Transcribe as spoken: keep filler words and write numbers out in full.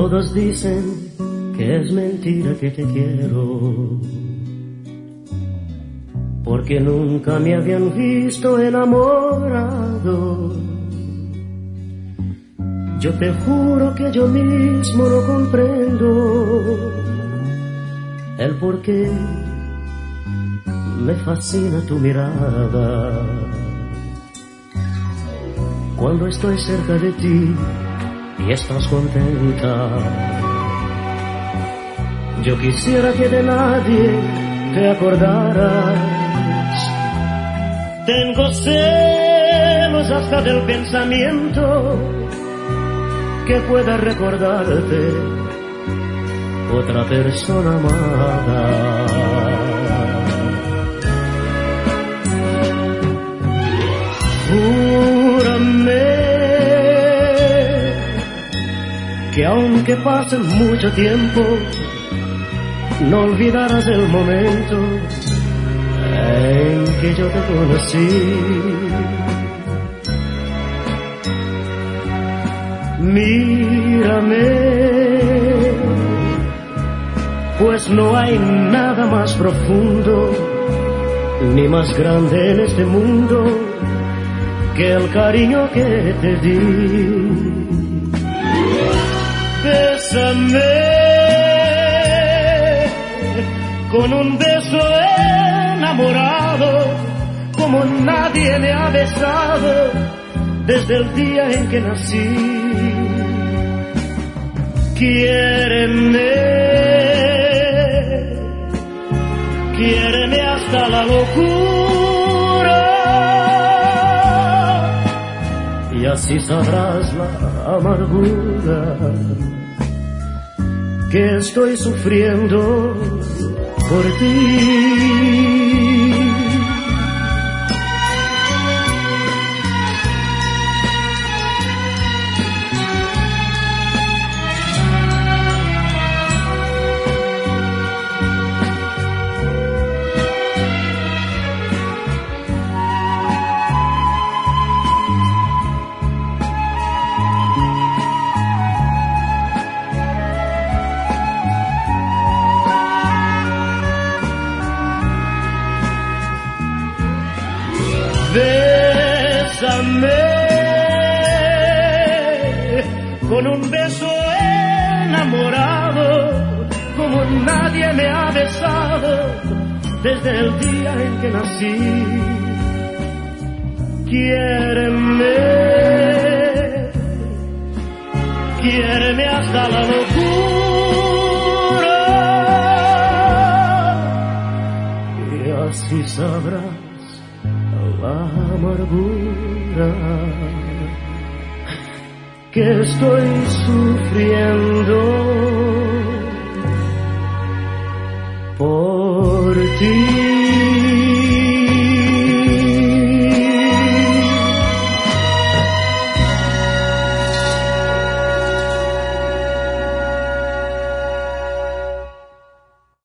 Todos dicen que es mentira que te quiero, porque nunca me habían visto enamorado. Yo te juro que yo mismo no comprendo el por qué me fascina tu mirada. Cuando estoy cerca de ti y estás contenta, yo quisiera que de nadie te acordaras. Tengo celos hasta del pensamiento que pueda recordarte otra persona amada. Júrame que aunque pase mucho tiempo, no olvidarás el momento en que yo te conocí. Mírame, pues no hay nada más profundo ni más grande en este mundo que el cariño que te di. Bésame con un beso enamorado, como nadie me ha besado desde el día en que nací. Quiéreme, quiéreme hasta la locura, y así sabrás la amargura que estoy sufriendo por ti. Bésame con un beso enamorado, como nadie me ha besado desde el día en que nací. Quiéreme, quiéreme hasta la locura, y así sabrás la amargura que estoy sufriendo por ti.